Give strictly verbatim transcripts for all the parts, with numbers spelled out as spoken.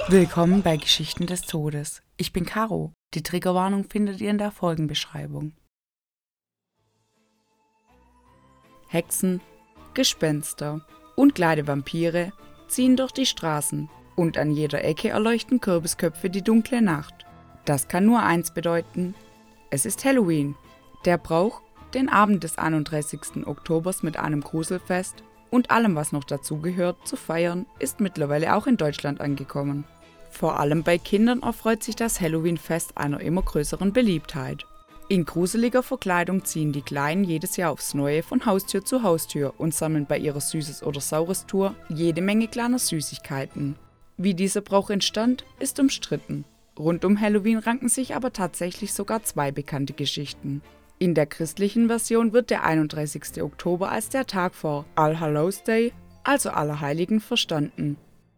Willkommen bei Geschichten des Todes. Ich bin Caro. Die Triggerwarnung findet ihr in der Folgenbeschreibung. Hexen, Gespenster und kleine Vampire ziehen durch die Straßen und an jeder Ecke erleuchten Kürbisköpfe die dunkle Nacht. Das kann nur eins bedeuten: Es ist Halloween. Der Brauch, den Abend des einunddreißigsten Oktobers mit einem Gruselfest und allem, was noch dazugehört, zu feiern, ist mittlerweile auch in Deutschland angekommen. Vor allem bei Kindern erfreut sich das Halloween-Fest einer immer größeren Beliebtheit. In gruseliger Verkleidung ziehen die Kleinen jedes Jahr aufs Neue von Haustür zu Haustür und sammeln bei ihrer Süßes- oder Saures-Tour jede Menge kleiner Süßigkeiten. Wie dieser Brauch entstand, ist umstritten. Rund um Halloween ranken sich aber tatsächlich sogar zwei bekannte Geschichten. In der christlichen Version wird der einunddreißigste Oktober als der Tag vor All Hallows Day, also Allerheiligen, verstanden.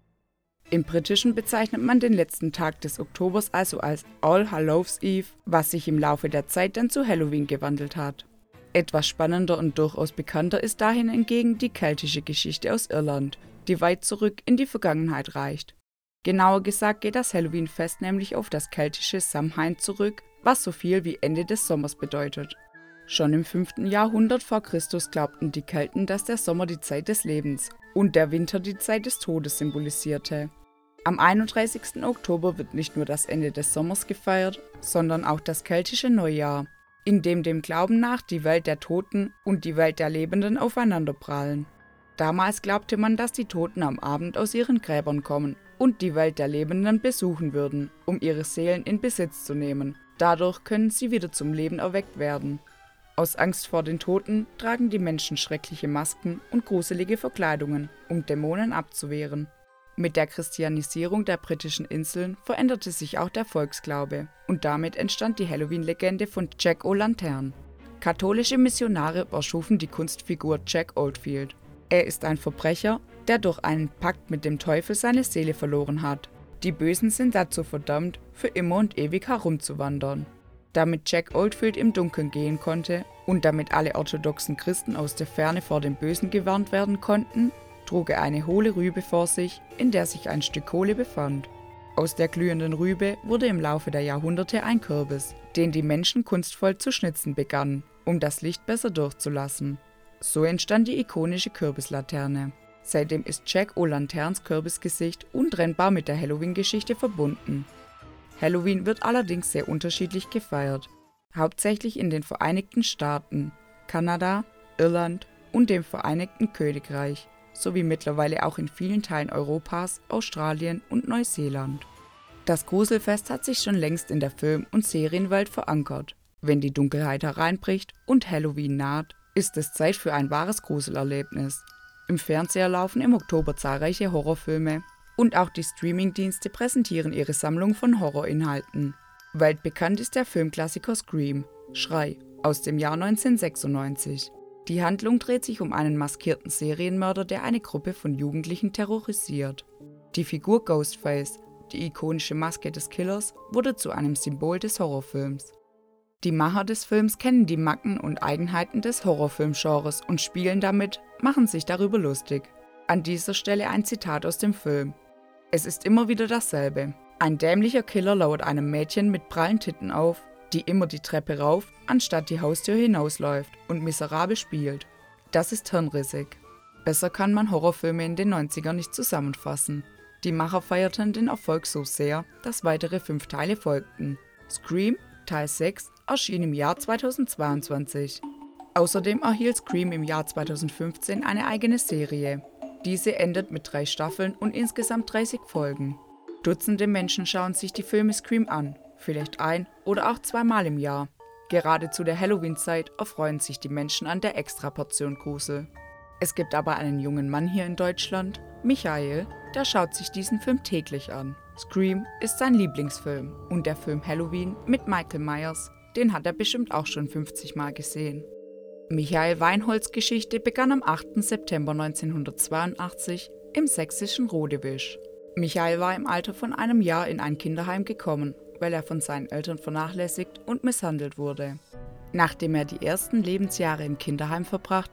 Im Britischen bezeichnet man den letzten Tag des Oktobers also als All Hallows Eve, was sich im Laufe der Zeit dann zu Halloween gewandelt hat. Etwas spannender und durchaus bekannter ist dahin hingegen die keltische Geschichte aus Irland, die weit zurück in die Vergangenheit reicht. Genauer gesagt geht das Halloween-Fest nämlich auf das keltische Samhain zurück, was so viel wie Ende des Sommers bedeutet. Schon im fünften Jahrhundert vor Christus glaubten die Kelten, dass der Sommer die Zeit des Lebens und der Winter die Zeit des Todes symbolisierte. Am einunddreißigsten Oktober wird nicht nur das Ende des Sommers gefeiert, sondern auch das keltische Neujahr, in dem dem Glauben nach die Welt der Toten und die Welt der Lebenden aufeinanderprallen. Damals glaubte man, dass die Toten am Abend aus ihren Gräbern kommen und die Welt der Lebenden besuchen würden, um ihre Seelen in Besitz zu nehmen. Dadurch können sie wieder zum Leben erweckt werden. Aus Angst vor den Toten tragen die Menschen schreckliche Masken und gruselige Verkleidungen, um Dämonen abzuwehren. Mit der Christianisierung der britischen Inseln veränderte sich auch der Volksglaube und damit entstand die Halloween-Legende von Jack O'Lantern. Katholische Missionare erschufen die Kunstfigur Jack Oldfield. Er ist ein Verbrecher, der durch einen Pakt mit dem Teufel seine Seele verloren hat. Die Bösen sind dazu verdammt, für immer und ewig herumzuwandern. Damit Jack Oldfield im Dunkeln gehen konnte und damit alle orthodoxen Christen aus der Ferne vor dem Bösen gewarnt werden konnten, trug er eine hohle Rübe vor sich, in der sich ein Stück Kohle befand. Aus der glühenden Rübe wurde im Laufe der Jahrhunderte ein Kürbis, den die Menschen kunstvoll zu schnitzen begannen, um das Licht besser durchzulassen. So entstand die ikonische Kürbislaterne. Seitdem ist Jack O'Lanterns Kürbisgesicht untrennbar mit der Halloween-Geschichte verbunden. Halloween wird allerdings sehr unterschiedlich gefeiert, hauptsächlich in den Vereinigten Staaten, Kanada, Irland und dem Vereinigten Königreich, sowie mittlerweile auch in vielen Teilen Europas, Australien und Neuseeland. Das Gruselfest hat sich schon längst in der Film- und Serienwelt verankert. Wenn die Dunkelheit hereinbricht und Halloween naht, ist es Zeit für ein wahres Gruselerlebnis. Im Fernseher laufen im Oktober zahlreiche Horrorfilme und auch die Streamingdienste präsentieren ihre Sammlung von Horrorinhalten. Weltbekannt ist der Filmklassiker Scream, Schrei, aus dem Jahr neunzehnhundertsechsundneunzig. Die Handlung dreht sich um einen maskierten Serienmörder, der eine Gruppe von Jugendlichen terrorisiert. Die Figur Ghostface, die ikonische Maske des Killers, wurde zu einem Symbol des Horrorfilms. Die Macher des Films kennen die Macken und Eigenheiten des Horrorfilmgenres und spielen damit, machen sich darüber lustig. An dieser Stelle ein Zitat aus dem Film: Es ist immer wieder dasselbe. Ein dämlicher Killer lauert einem Mädchen mit prallen Titten auf, die immer die Treppe rauf, anstatt die Haustür hinausläuft und miserabel spielt. Das ist hirnrissig. Besser kann man Horrorfilme in den neunzigern nicht zusammenfassen. Die Macher feierten den Erfolg so sehr, dass weitere fünf Teile folgten. Scream, Teil sechs, erschien im Jahr zweitausendzweiundzwanzig. Außerdem erhielt Scream im Jahr zweitausendfünfzehn eine eigene Serie. Diese endet mit drei Staffeln und insgesamt dreißig Folgen. Dutzende Menschen schauen sich die Filme Scream an, vielleicht ein oder auch zweimal im Jahr. Gerade zu der Halloween-Zeit erfreuen sich die Menschen an der Extraportion Grusel. Es gibt aber einen jungen Mann hier in Deutschland, Michael, der schaut sich diesen Film täglich an. Scream ist sein Lieblingsfilm und der Film Halloween mit Michael Myers, den hat er bestimmt auch schon fünfzig Mal gesehen. Michael Weinholds Geschichte begann am achten September neunzehnhundertzweiundachtzig im sächsischen Rodewisch. Michael war im Alter von einem Jahr in ein Kinderheim gekommen, weil er von seinen Eltern vernachlässigt und misshandelt wurde. Nachdem er die ersten Lebensjahre im Kinderheim verbrachte,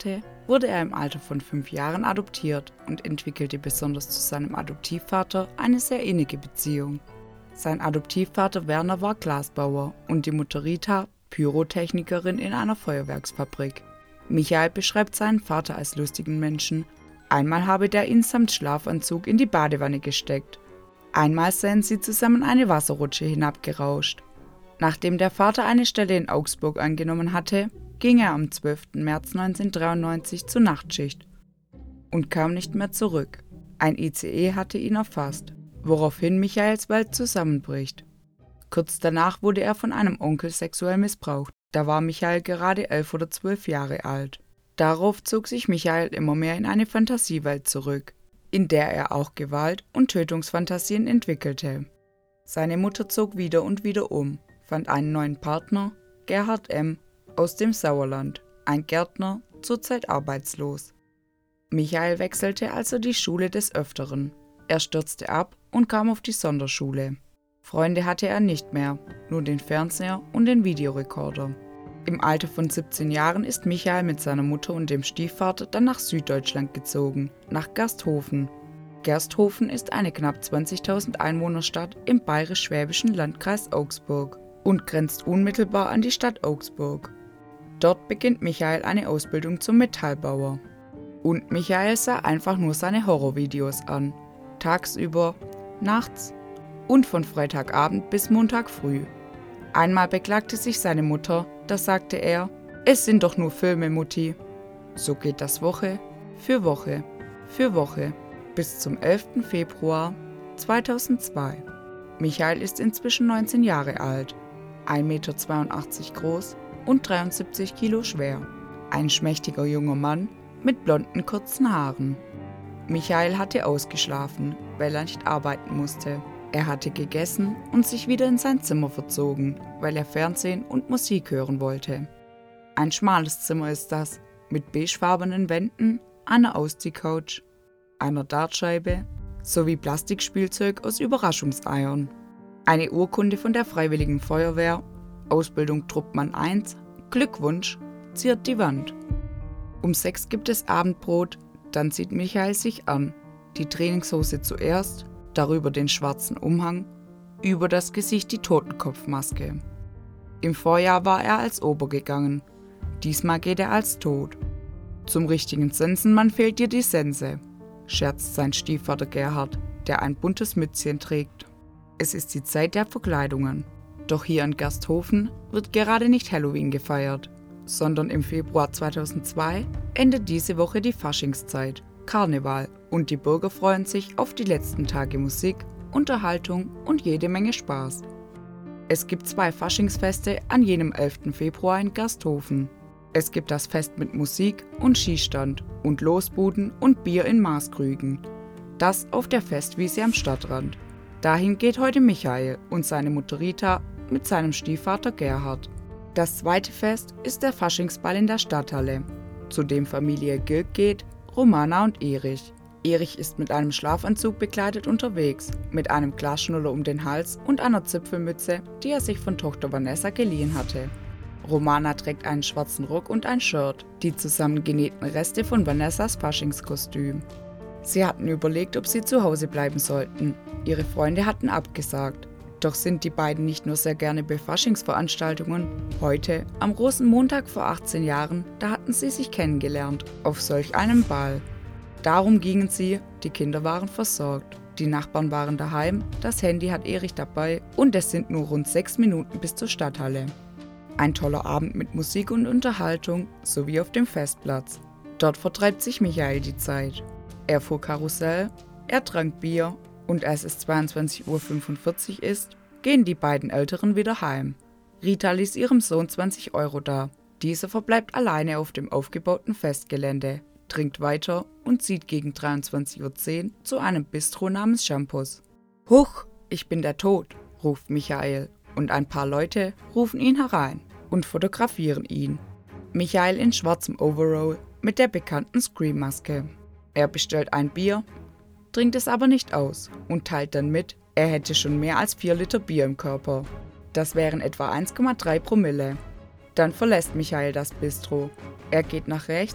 wurde er im Alter von fünf Jahren adoptiert und entwickelte besonders zu seinem Adoptivvater eine sehr innige Beziehung. Sein Adoptivvater Werner war Glasbauer und die Mutter Rita Pyrotechnikerin in einer Feuerwerksfabrik. Michael beschreibt seinen Vater als lustigen Menschen. Einmal habe der ihn samt Schlafanzug in die Badewanne gesteckt. Einmal seien sie zusammen eine Wasserrutsche hinabgerauscht. Nachdem der Vater eine Stelle in Augsburg angenommen hatte, ging er am zwölften März neunzehnhundertdreiundneunzig zur Nachtschicht und kam nicht mehr zurück. Ein I C E hatte ihn erfasst, woraufhin Michaels Welt zusammenbricht. Kurz danach wurde er von einem Onkel sexuell missbraucht. Da war Michael gerade elf oder zwölf Jahre alt. Darauf zog sich Michael immer mehr in eine Fantasiewelt zurück, in der er auch Gewalt- und Tötungsfantasien entwickelte. Seine Mutter zog wieder und wieder um, fand einen neuen Partner, Gerhard M., aus dem Sauerland, ein Gärtner, zurzeit arbeitslos. Michael wechselte also die Schule des Öfteren. Er stürzte ab und kam auf die Sonderschule. Freunde hatte er nicht mehr, nur den Fernseher und den Videorekorder. Im Alter von siebzehn Jahren ist Michael mit seiner Mutter und dem Stiefvater dann nach Süddeutschland gezogen, nach Gersthofen. Gersthofen ist eine knapp zwanzigtausend Einwohnerstadt im bayerisch-schwäbischen Landkreis Augsburg und grenzt unmittelbar an die Stadt Augsburg. Dort beginnt Michael eine Ausbildung zum Metallbauer. Und Michael sah einfach nur seine Horrorvideos an. Tagsüber, nachts und von Freitagabend bis Montag früh. Einmal beklagte sich seine Mutter, da sagte er, es sind doch nur Filme, Mutti. So geht das Woche für Woche für Woche bis zum elften Februar zweitausendzwei. Michael ist inzwischen neunzehn Jahre alt, ein Meter zweiundachtzig groß und dreiundsiebzig Kilo schwer. Ein schmächtiger junger Mann mit blonden kurzen Haaren. Michael hatte ausgeschlafen, weil er nicht arbeiten musste. Er hatte gegessen und sich wieder in sein Zimmer verzogen, weil er Fernsehen und Musik hören wollte. Ein schmales Zimmer ist das, mit beigefarbenen Wänden, einer Ausziehcouch, einer Dartscheibe sowie Plastikspielzeug aus Überraschungseiern. Eine Urkunde von der Freiwilligen Feuerwehr, Ausbildung Truppmann eins, Glückwunsch, ziert die Wand. Um sechs gibt es Abendbrot, dann zieht Michael sich an, die Trainingshose zuerst, darüber den schwarzen Umhang, über das Gesicht die Totenkopfmaske. Im Vorjahr war er als Ober gegangen, diesmal geht er als Tod. Zum richtigen Sensenmann fehlt dir die Sense, scherzt sein Stiefvater Gerhard, der ein buntes Mützchen trägt. Es ist die Zeit der Verkleidungen. Doch hier in Gersthofen wird gerade nicht Halloween gefeiert, sondern im Februar zweitausendzwei endet diese Woche die Faschingszeit, Karneval, und die Bürger freuen sich auf die letzten Tage Musik, Unterhaltung und jede Menge Spaß. Es gibt zwei Faschingsfeste an jenem elften Februar in Gersthofen. Es gibt das Fest mit Musik und Skistand und Losbuden und Bier in Maßkrügen. Das auf der Festwiese am Stadtrand. Dahin geht heute Michael und seine Mutter Rita mit seinem Stiefvater Gerhard. Das zweite Fest ist der Faschingsball in der Stadthalle, zu dem Familie Gilg geht, Romana und Erich. Erich ist mit einem Schlafanzug bekleidet unterwegs, mit einem Glasschnuller um den Hals und einer Zipfelmütze, die er sich von Tochter Vanessa geliehen hatte. Romana trägt einen schwarzen Rock und ein Shirt, die zusammengenähten Reste von Vanessas Faschingskostüm. Sie hatten überlegt, ob sie zu Hause bleiben sollten. Ihre Freunde hatten abgesagt. Doch sind die beiden nicht nur sehr gerne bei Faschingsveranstaltungen. Heute, am Rosenmontag vor achtzehn Jahren, da hatten sie sich kennengelernt, auf solch einem Ball. Darum gingen sie, die Kinder waren versorgt. Die Nachbarn waren daheim, das Handy hat Erich dabei und es sind nur rund sechs Minuten bis zur Stadthalle. Ein toller Abend mit Musik und Unterhaltung, sowie auf dem Festplatz. Dort vertreibt sich Michael die Zeit. Er fuhr Karussell, er trank Bier und als es zweiundzwanzig Uhr fünfundvierzig ist, gehen die beiden Älteren wieder heim. Rita ließ ihrem Sohn zwanzig Euro da. Dieser verbleibt alleine auf dem aufgebauten Festgelände, trinkt weiter und zieht gegen dreiundzwanzig Uhr zehn zu einem Bistro namens Shampoos. »Huch, ich bin der Tod«, ruft Michael und ein paar Leute rufen ihn herein und fotografieren ihn. Michael in schwarzem Overall mit der bekannten Scream-Maske. Er bestellt ein Bier, trinkt es aber nicht aus und teilt dann mit, er hätte schon mehr als vier Liter Bier im Körper. Das wären etwa eins Komma drei Promille. Dann verlässt Michael das Bistro. Er geht nach rechts,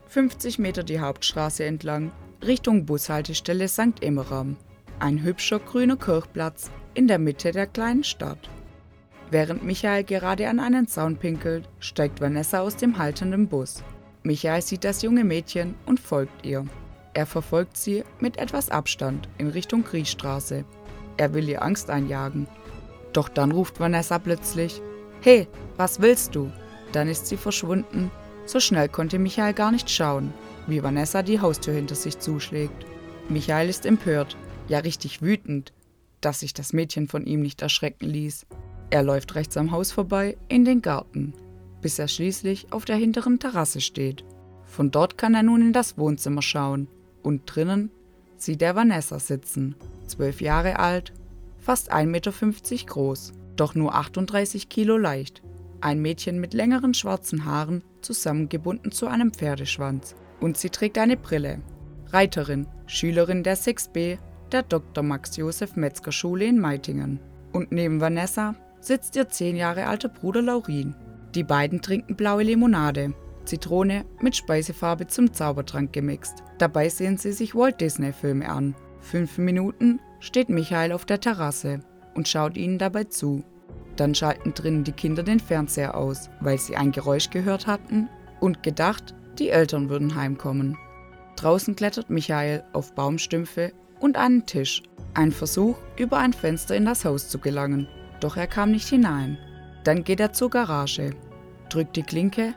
fünfzig Meter die Hauptstraße entlang, Richtung Bushaltestelle Sankt Emmeram. Ein hübscher grüner Kirchplatz in der Mitte der kleinen Stadt. Während Michael gerade an einen Zaun pinkelt, steigt Vanessa aus dem haltenden Bus. Michael sieht das junge Mädchen und folgt ihr. Er verfolgt sie mit etwas Abstand in Richtung Griechstraße. Er will ihr Angst einjagen. Doch dann ruft Vanessa plötzlich: »Hey, was willst du?« Dann ist sie verschwunden. So schnell konnte Michael gar nicht schauen, wie Vanessa die Haustür hinter sich zuschlägt. Michael ist empört, ja richtig wütend, dass sich das Mädchen von ihm nicht erschrecken ließ. Er läuft rechts am Haus vorbei in den Garten, bis er schließlich auf der hinteren Terrasse steht. Von dort kann er nun in das Wohnzimmer schauen und drinnen sieht er Vanessa sitzen, zwölf Jahre alt, fast ein Meter fünfzig groß, doch nur achtunddreißig Kilo leicht. Ein Mädchen mit längeren schwarzen Haaren, zusammengebunden zu einem Pferdeschwanz. Und sie trägt eine Brille. Reiterin, Schülerin der sechs B der Doktor Max Josef Metzger Schule in Meitingen. Und neben Vanessa sitzt ihr zehn Jahre alter Bruder Laurin. Die beiden trinken blaue Limonade, Zitrone mit Speisefarbe zum Zaubertrank gemixt. Dabei sehen sie sich Walt Disney Filme an. Fünf Minuten steht Michael auf der Terrasse und schaut ihnen dabei zu. Dann schalten drinnen die Kinder den Fernseher aus, weil sie ein Geräusch gehört hatten und gedacht, die Eltern würden heimkommen. Draußen klettert Michael auf Baumstümpfe und einen Tisch. Ein Versuch, über ein Fenster in das Haus zu gelangen, doch er kam nicht hinein. Dann geht er zur Garage, drückt die Klinke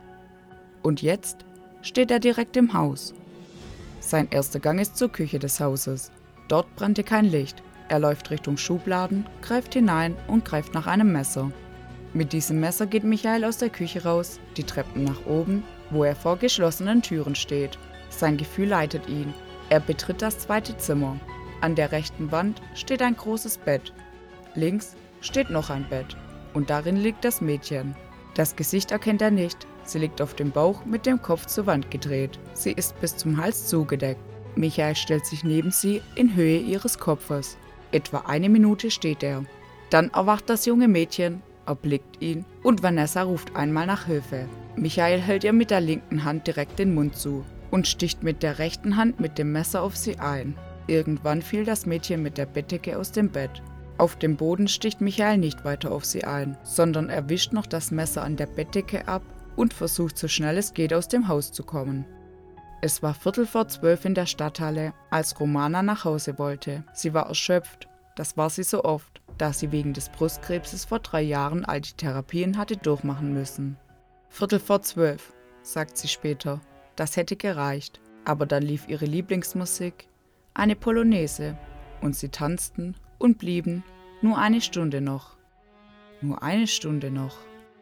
und jetzt steht er direkt im Haus. Sein erster Gang ist zur Küche des Hauses. Dort brannte kein Licht. Er läuft Richtung Schubladen, greift hinein und greift nach einem Messer. Mit diesem Messer geht Michael aus der Küche raus, die Treppen nach oben, wo er vor geschlossenen Türen steht. Sein Gefühl leitet ihn. Er betritt das zweite Zimmer. An der rechten Wand steht ein großes Bett. Links steht noch ein Bett und darin liegt das Mädchen. Das Gesicht erkennt er nicht. Sie liegt auf dem Bauch mit dem Kopf zur Wand gedreht. Sie ist bis zum Hals zugedeckt. Michael stellt sich neben sie in Höhe ihres Kopfes. Etwa eine Minute steht er. Dann erwacht das junge Mädchen, erblickt ihn und Vanessa ruft einmal nach Hilfe. Michael hält ihr mit der linken Hand direkt den Mund zu und sticht mit der rechten Hand mit dem Messer auf sie ein. Irgendwann fiel das Mädchen mit der Bettdecke aus dem Bett. Auf dem Boden sticht Michael nicht weiter auf sie ein, sondern er wischt noch das Messer an der Bettdecke ab und versucht so schnell es geht aus dem Haus zu kommen. Es war Viertel vor zwölf in der Stadthalle, als Romana nach Hause wollte. Sie war erschöpft, das war sie so oft, da sie wegen des Brustkrebses vor drei Jahren all die Therapien hatte durchmachen müssen. Viertel vor zwölf, sagt sie später, das hätte gereicht. Aber dann lief ihre Lieblingsmusik, eine Polonaise, und sie tanzten und blieben nur eine Stunde noch. Nur eine Stunde noch.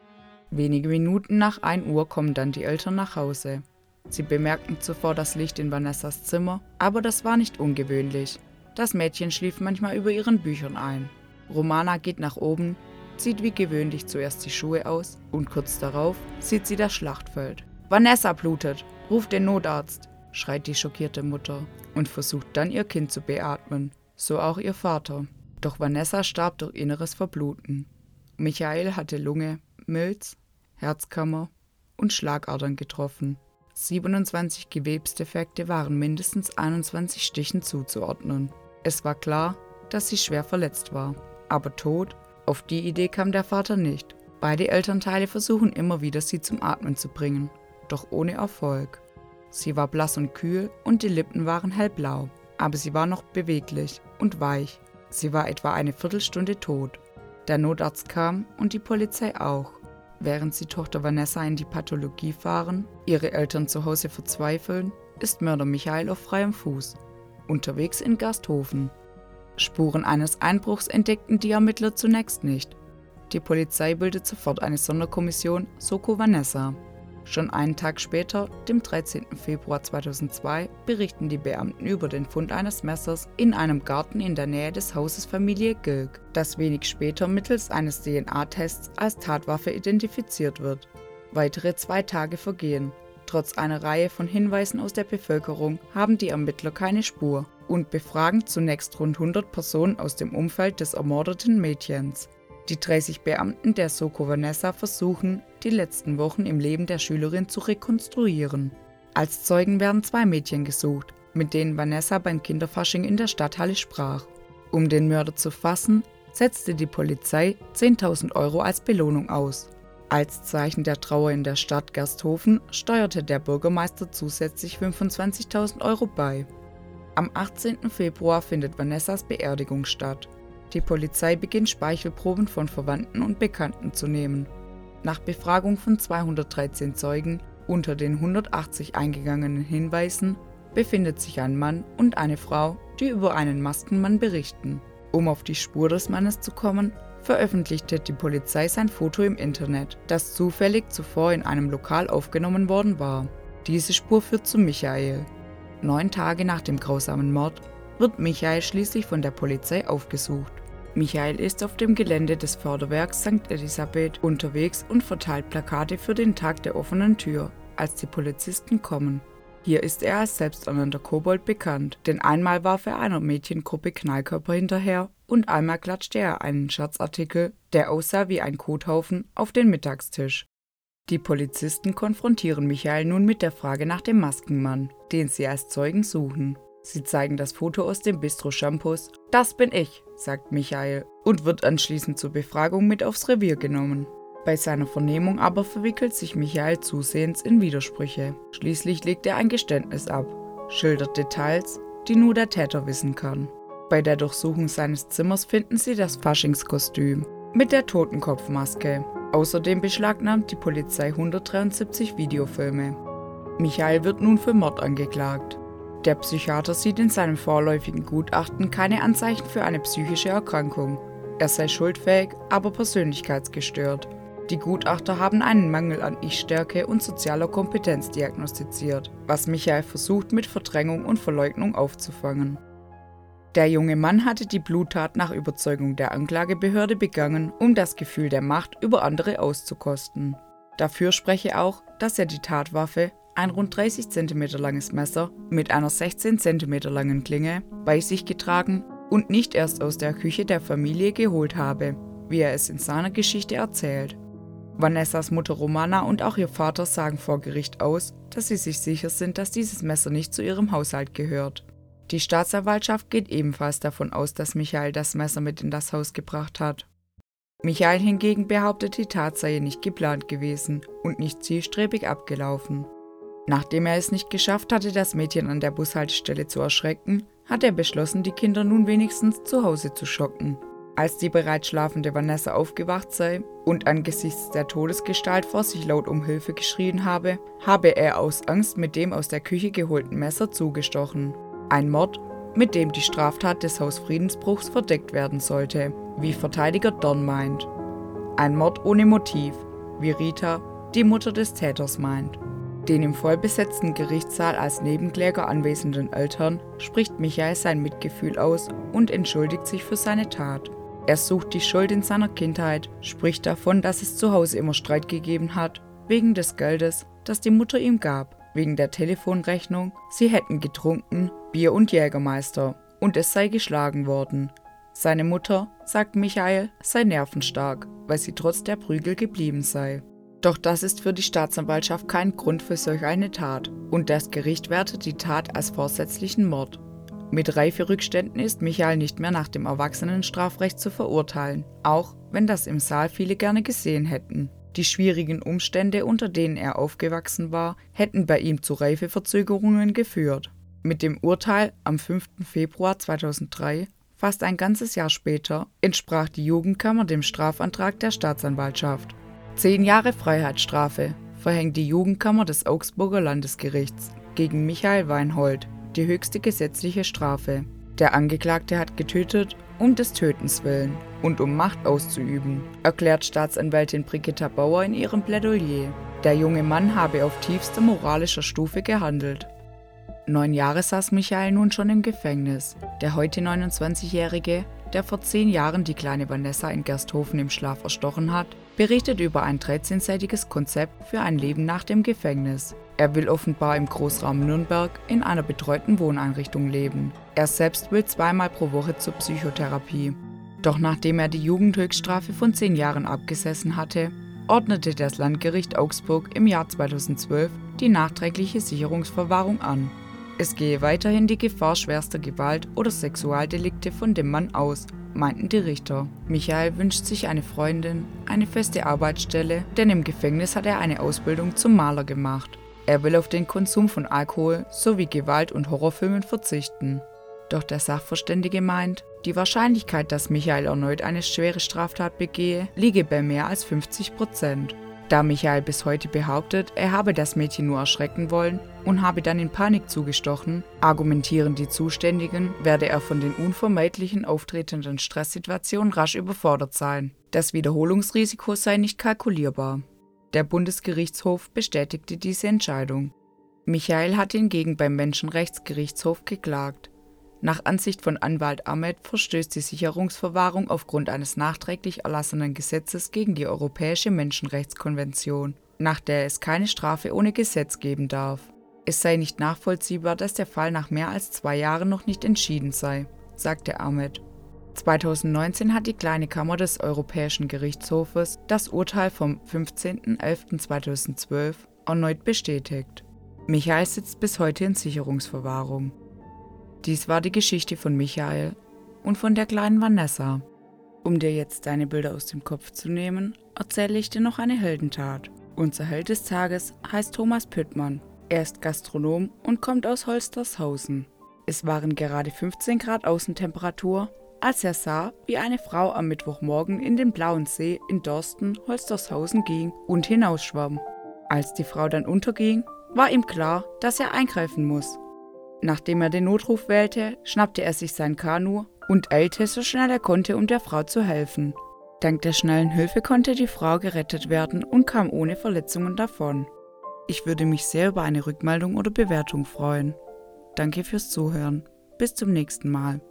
Wenige Minuten nach ein Uhr kommen dann die Eltern nach Hause. Sie bemerkten zuvor das Licht in Vanessas Zimmer, aber das war nicht ungewöhnlich. Das Mädchen schlief manchmal über ihren Büchern ein. Romana geht nach oben, zieht wie gewöhnlich zuerst die Schuhe aus und kurz darauf sieht sie das Schlachtfeld. »Vanessa blutet, ruft den Notarzt«, schreit die schockierte Mutter und versucht dann ihr Kind zu beatmen, so auch ihr Vater. Doch Vanessa starb durch inneres Verbluten. Michael hatte Lunge, Milz, Herzkammer und Schlagadern getroffen. siebenundzwanzig Gewebsdefekte waren mindestens einundzwanzig Stichen zuzuordnen. Es war klar, dass sie schwer verletzt war. Aber tot? Auf die Idee kam der Vater nicht. Beide Elternteile versuchen immer wieder, sie zum Atmen zu bringen, doch ohne Erfolg. Sie war blass und kühl und die Lippen waren hellblau, aber sie war noch beweglich und weich. Sie war etwa eine Viertelstunde tot. Der Notarzt kam und die Polizei auch. Während sie Tochter Vanessa in die Pathologie fahren, ihre Eltern zu Hause verzweifeln, ist Mörder Michael auf freiem Fuß, unterwegs in Gersthofen. Spuren eines Einbruchs entdeckten die Ermittler zunächst nicht. Die Polizei bildet sofort eine Sonderkommission Soko Vanessa. Schon einen Tag später, dem dreizehnten Februar zweitausendzwei, berichten die Beamten über den Fund eines Messers in einem Garten in der Nähe des Hauses Familie Gilg, das wenig später mittels eines D N A-Tests als Tatwaffe identifiziert wird. Weitere zwei Tage vergehen. Trotz einer Reihe von Hinweisen aus der Bevölkerung haben die Ermittler keine Spur und befragen zunächst rund hundert Personen aus dem Umfeld des ermordeten Mädchens. Die dreißig Beamten der Soko Vanessa versuchen, die letzten Wochen im Leben der Schülerin zu rekonstruieren. Als Zeugen werden zwei Mädchen gesucht, mit denen Vanessa beim Kinderfasching in der Stadthalle sprach. Um den Mörder zu fassen, setzte die Polizei zehntausend Euro als Belohnung aus. Als Zeichen der Trauer in der Stadt Gersthofen steuerte der Bürgermeister zusätzlich fünfundzwanzigtausend Euro bei. Am achtzehnten Februar findet Vanessas Beerdigung statt. Die Polizei beginnt Speichelproben von Verwandten und Bekannten zu nehmen. Nach Befragung von zweihundertdreizehn Zeugen unter den hundertachtzig eingegangenen Hinweisen befindet sich ein Mann und eine Frau, die über einen Maskenmann berichten. Um auf die Spur des Mannes zu kommen, veröffentlichte die Polizei sein Foto im Internet, das zufällig zuvor in einem Lokal aufgenommen worden war. Diese Spur führt zu Michael. Neun Tage nach dem grausamen Mord wird Michael schließlich von der Polizei aufgesucht. Michael ist auf dem Gelände des Förderwerks Sankt Elisabeth unterwegs und verteilt Plakate für den Tag der offenen Tür, als die Polizisten kommen. Hier ist er als selbsternannter Kobold bekannt, denn einmal warf er einer Mädchengruppe Knallkörper hinterher und einmal klatschte er einen Scherzartikel, der aussah wie ein Kothaufen, auf den Mittagstisch. Die Polizisten konfrontieren Michael nun mit der Frage nach dem Maskenmann, den sie als Zeugen suchen. Sie zeigen das Foto aus dem Bistro Shampoos. „Das bin ich“, sagt Michael und wird anschließend zur Befragung mit aufs Revier genommen. Bei seiner Vernehmung aber verwickelt sich Michael zusehends in Widersprüche. Schließlich legt er ein Geständnis ab, schildert Details, die nur der Täter wissen kann. Bei der Durchsuchung seines Zimmers finden sie das Faschingskostüm mit der Totenkopfmaske. Außerdem beschlagnahmt die Polizei hundertdreiundsiebzig Videofilme. Michael wird nun für Mord angeklagt. Der Psychiater sieht in seinem vorläufigen Gutachten keine Anzeichen für eine psychische Erkrankung. Er sei schuldfähig, aber persönlichkeitsgestört. Die Gutachter haben einen Mangel an Ich-Stärke und sozialer Kompetenz diagnostiziert, was Michael versucht mit Verdrängung und Verleugnung aufzufangen. Der junge Mann hatte die Bluttat nach Überzeugung der Anklagebehörde begangen, um das Gefühl der Macht über andere auszukosten. Dafür spreche auch, dass er die Tatwaffe, ein rund dreißig Zentimeter langes Messer mit einer sechzehn Zentimeter langen Klinge, bei sich getragen und nicht erst aus der Küche der Familie geholt habe, wie er es in seiner Geschichte erzählt. Vanessas Mutter Romana und auch ihr Vater sagen vor Gericht aus, dass sie sich sicher sind, dass dieses Messer nicht zu ihrem Haushalt gehört. Die Staatsanwaltschaft geht ebenfalls davon aus, dass Michael das Messer mit in das Haus gebracht hat. Michael hingegen behauptet, die Tat sei nicht geplant gewesen und nicht zielstrebig abgelaufen. Nachdem er es nicht geschafft hatte, das Mädchen an der Bushaltestelle zu erschrecken, hat er beschlossen, die Kinder nun wenigstens zu Hause zu schocken. Als die bereits schlafende Vanessa aufgewacht sei und angesichts der Todesgestalt vor sich laut um Hilfe geschrien habe, habe er aus Angst mit dem aus der Küche geholten Messer zugestochen. Ein Mord, mit dem die Straftat des Hausfriedensbruchs verdeckt werden sollte, wie Verteidiger Dorn meint. Ein Mord ohne Motiv, wie Rita, die Mutter des Täters, meint. Den im vollbesetzten Gerichtssaal als Nebenkläger anwesenden Eltern spricht Michael sein Mitgefühl aus und entschuldigt sich für seine Tat. Er sucht die Schuld in seiner Kindheit, spricht davon, dass es zu Hause immer Streit gegeben hat, wegen des Geldes, das die Mutter ihm gab, wegen der Telefonrechnung, sie hätten getrunken, Bier und Jägermeister, und es sei geschlagen worden. Seine Mutter, sagt Michael, sei nervenstark, weil sie trotz der Prügel geblieben sei. Doch das ist für die Staatsanwaltschaft kein Grund für solch eine Tat, und das Gericht wertet die Tat als vorsätzlichen Mord. Mit Reiferückständen ist Michael nicht mehr nach dem Erwachsenenstrafrecht zu verurteilen, auch wenn das im Saal viele gerne gesehen hätten. Die schwierigen Umstände, unter denen er aufgewachsen war, hätten bei ihm zu Reifeverzögerungen geführt. Mit dem Urteil am fünften Februar zweitausenddrei, fast ein ganzes Jahr später, entsprach die Jugendkammer dem Strafantrag der Staatsanwaltschaft. Zehn Jahre Freiheitsstrafe verhängt die Jugendkammer des Augsburger Landesgerichts gegen Michael Weinhold, die höchste gesetzliche Strafe. Der Angeklagte hat getötet, um des Tötens willen und um Macht auszuüben, erklärt Staatsanwältin Brigitta Bauer in ihrem Plädoyer. Der junge Mann habe auf tiefster moralischer Stufe gehandelt. Neun Jahre saß Michael nun schon im Gefängnis. Der heute neunundzwanzigjährige, der vor zehn Jahren die kleine Vanessa in Gersthofen im Schlaf erstochen hat, berichtet über ein dreizehnseitiges Konzept für ein Leben nach dem Gefängnis. Er will offenbar im Großraum Nürnberg in einer betreuten Wohneinrichtung leben. Er selbst will zweimal pro Woche zur Psychotherapie. Doch nachdem er die Jugendhöchststrafe von zehn Jahren abgesessen hatte, ordnete das Landgericht Augsburg im Jahr zweitausendzwölf die nachträgliche Sicherungsverwahrung an. Es gehe weiterhin die Gefahr schwerster Gewalt oder Sexualdelikte von dem Mann aus, meinten die Richter. Michael wünscht sich eine Freundin, eine feste Arbeitsstelle, denn im Gefängnis hat er eine Ausbildung zum Maler gemacht. Er will auf den Konsum von Alkohol sowie Gewalt- und Horrorfilmen verzichten. Doch der Sachverständige meint, die Wahrscheinlichkeit, dass Michael erneut eine schwere Straftat begehe, liege bei mehr als fünfzig Prozent. Da Michael bis heute behauptet, er habe das Mädchen nur erschrecken wollen und habe dann in Panik zugestochen, argumentieren die Zuständigen, werde er von den unvermeidlichen auftretenden Stresssituationen rasch überfordert sein. Das Wiederholungsrisiko sei nicht kalkulierbar. Der Bundesgerichtshof bestätigte diese Entscheidung. Michael hatte hingegen beim Menschenrechtsgerichtshof geklagt. Nach Ansicht von Anwalt Ahmed verstößt die Sicherungsverwahrung aufgrund eines nachträglich erlassenen Gesetzes gegen die Europäische Menschenrechtskonvention, nach der es keine Strafe ohne Gesetz geben darf. Es sei nicht nachvollziehbar, dass der Fall nach mehr als zwei Jahren noch nicht entschieden sei, sagte Ahmed. zweitausendneunzehn hat die Kleine Kammer des Europäischen Gerichtshofes das Urteil vom fünfzehnten elften zweitausendzwölf erneut bestätigt. Michael sitzt bis heute in Sicherungsverwahrung. Dies war die Geschichte von Michael und von der kleinen Vanessa. Um dir jetzt deine Bilder aus dem Kopf zu nehmen, erzähle ich dir noch eine Heldentat. Unser Held des Tages heißt Thomas Püttmann. Er ist Gastronom und kommt aus Holstershausen. Es waren gerade fünfzehn Grad Außentemperatur, als er sah, wie eine Frau am Mittwochmorgen in den Blauen See in Dorsten, Holstershausen ging und hinausschwamm. Als die Frau dann unterging, war ihm klar, dass er eingreifen muss. Nachdem er den Notruf wählte, schnappte er sich sein Kanu und eilte so schnell er konnte, um der Frau zu helfen. Dank der schnellen Hilfe konnte die Frau gerettet werden und kam ohne Verletzungen davon. Ich würde mich sehr über eine Rückmeldung oder Bewertung freuen. Danke fürs Zuhören. Bis zum nächsten Mal.